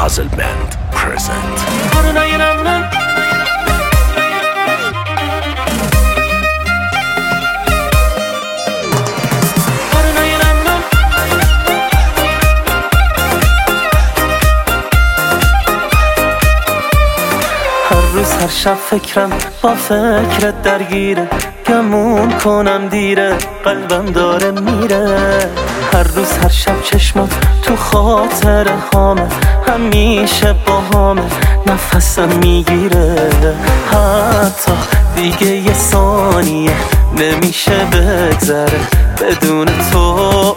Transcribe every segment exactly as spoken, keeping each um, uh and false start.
Puzzle Band present. هر روز هر شب فکرم با فکرت درگیره، گمون کنم دیره، قلبم داره میره. هر روز هر شب چشمات تو خاطر هامه، همیشه با هامه، نفسم میگیره. حتی دیگه یه ثانیه نمیشه بگذره بدون تو.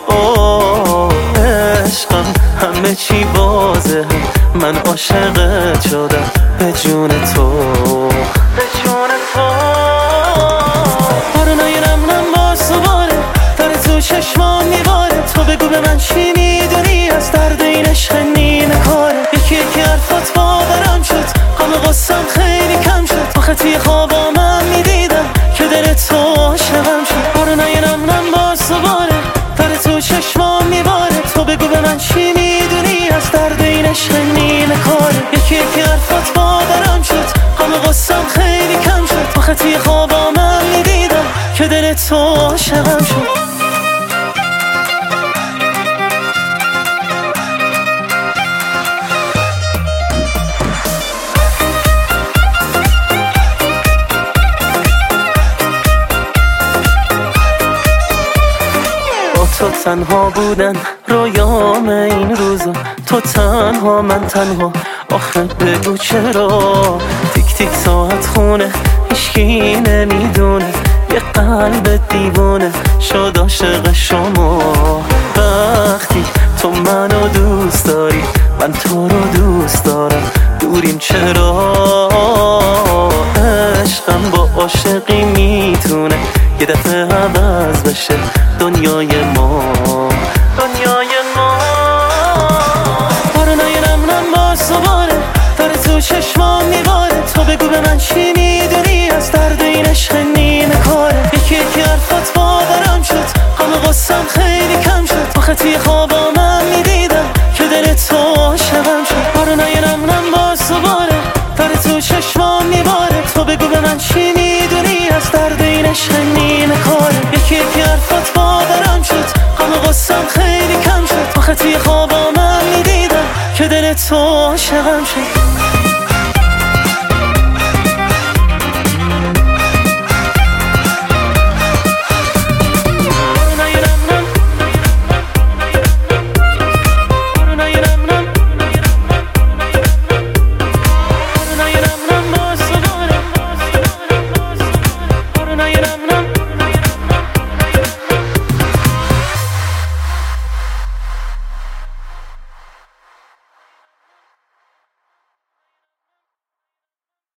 عشقم همه چی واضحه، من عاشقت شدم به جون تو، به جون تو. بارونای نمونم با سواره داره تو چشمان میباره، تو بگو به من چی میدونی از درد این عشق نیمه کاره. یکی یکی حرفات باورم شد، غم غصم خیلی کم شد، آخه توی خوابا من میدیدم که دل تو عاشقم شد. بارونای نمونم با سواره داره تو چشمان میباره، تو بگو به من چی میدونی از درد این عشق نیمه کاره. یکی یکی حرفات باورم شد، غم غصم خیلی کم شد، آخه توی خوابا من میدیدم که دل تو عاشقم شد. تو تنها بودن رویام این روزا، تو تنها من تنها، آخه بگو چرا. تیک تیک ساعت خونه هیچکی نمیدونه، یه قلب دیوونه شد عاشق شما. وقتی تو منو دوست داری من تو رو دوست دارم، دوریم چرا. عشقم با عاشقی میتونه یه دفعه عوض بشه دنیای ما، دنیای ما. بارونای نمونم با سواره داره تو چشمان میباره، تو بگو به من چی میدونی از درد این عشق نیمه کاره. یکی یکی حرفات باورم شد، غم غصم خیلی کم شد، آخه توی خوابا من میدیدم که دل تو عاشقم شد. بارونای نمونم با سواره داره تو چشمان میباره، تو بگو به من چی میدونی از درد این عشق نیمه کاره. یکی یکی حرفات باورم شد، غم غصم خیلی کم شد، آخه توی خوابا من میدیدم که دل تو عاشقم شد.